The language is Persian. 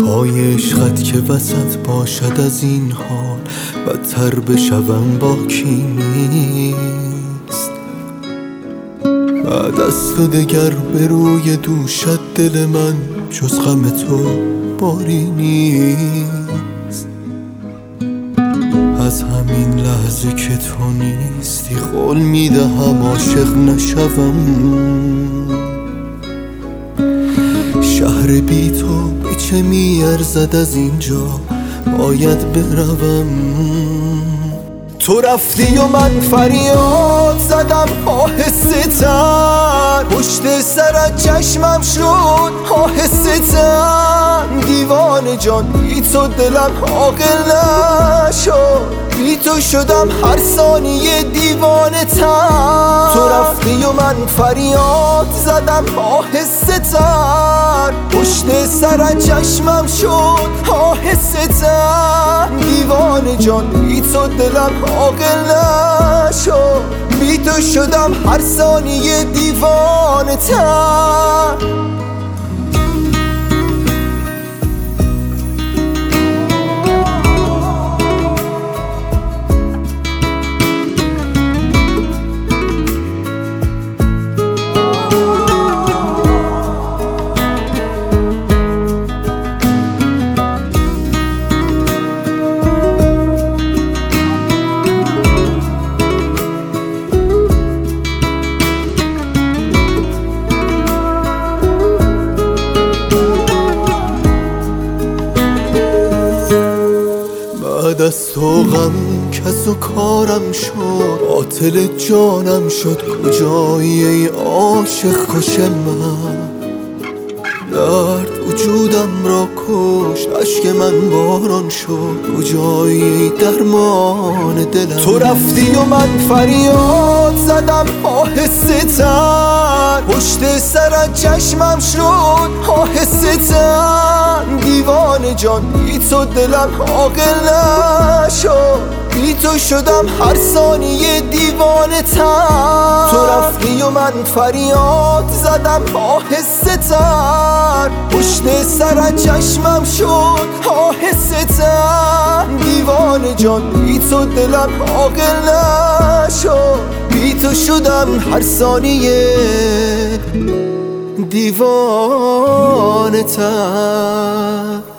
پای عشقت که وسط باشد از این حال، بدتر بشوم با کی نیست. بعد از تو دگر به روی دوشت دل من جز غم تو باری نیست. از همین لحظه که تو نیستی قول میدهم عاشق نشوم. شهر بی تو به چه میارزد، از اینجا باید بروم. تو رفتی و من فریاد زدم آهسته-تر، پشت سرت چشمم شد آهسته-تر. دیوانه جان بی تو دلم عاقل نشد، بی تو شدم هر ثانیه دیوانه تر. تو رفتی و من فریاد زدم آهسته-تر، پشت سرت چشمم شد آهسته-تر. دیوانه جان بی تو دلم عاقل نشد، بی تو شدم هر ثانیه دیوانه تر. بعد از تو غم کس و کارم شد، قاتل جانم شد. کجایی ای عاشق کش من؟ درد وجودم را کشت، اشک من باران شد. کجایی ای درمان دلم؟ تو رفتی و من فریاد زدم آهسته-تر، پشت سرت چشمم شد آهسته-تر. دیوانه جان بی تو دلم عاقل نشد، بی تو شدم هر ثانیه دیوانه تر. تو رفتی و من فریاد زدم آهسته-تر، پشت سرت چشمم شد آهسته-تر. دیوانه جان بی تو دلم عاقل نشد، بی تو شدم هر ثانیه دیوانه تر.